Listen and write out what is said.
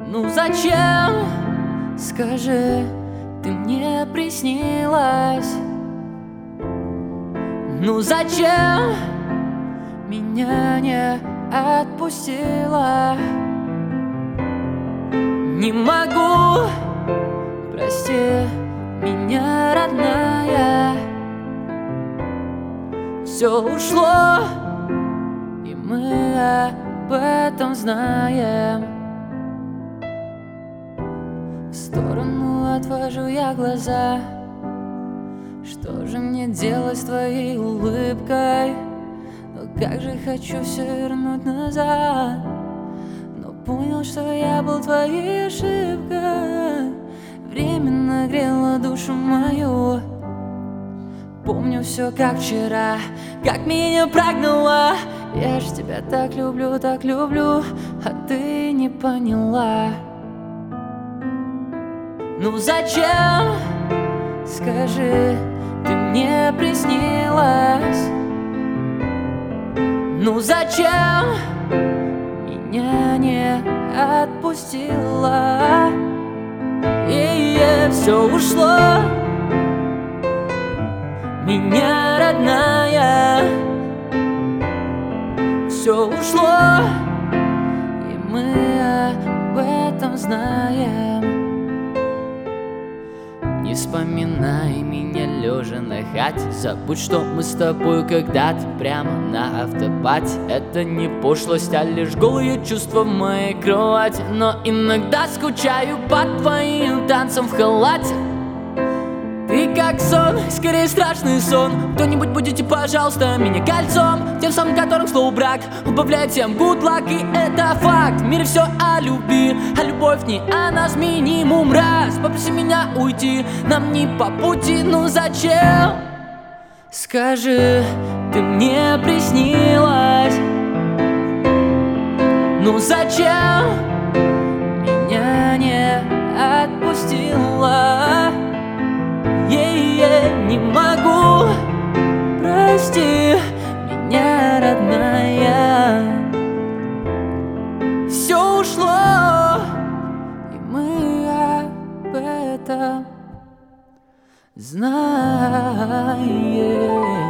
Ну зачем, скажи, ты мне приснилась? Ну зачем меня не отпустила? Не могу, прости меня, родная. Все ушло, и мы об этом знаем. В сторону отвожу я глаза. Что же мне делать с твоей улыбкой? Но как же хочу все вернуть назад. Но понял, что я был твоей ошибкой. Время нагрело душу мою. Помню все как вчера, как меня прогнала. Я ж тебя так люблю, а ты не поняла. Ну зачем, скажи, ты мне приснилась? Ну зачем меня не отпустила? И все ушло, меня, родная. Все ушло, и мы об этом знаем. Не вспоминай меня лежа на хате. Забудь, что мы с тобой когда-то прямо на автопате. Это не пошлость, а лишь голые чувства в моей кровати. Но иногда скучаю по твоим танцам в халате. Ты как сон, скорее страшный сон. Кто-нибудь будете, пожалуйста, меня кольцом, тем самым, которым слово брак убавляет всем good luck. И это факт, в мире все о любви, а любовь не о нас минимум раз. Попроси меня уйти, нам не по пути. Ну зачем, скажи, ты мне приснилась? Ну зачем меня не отпустила? Не могу, прости меня, родная. Все ушло, и мы об этом знаем.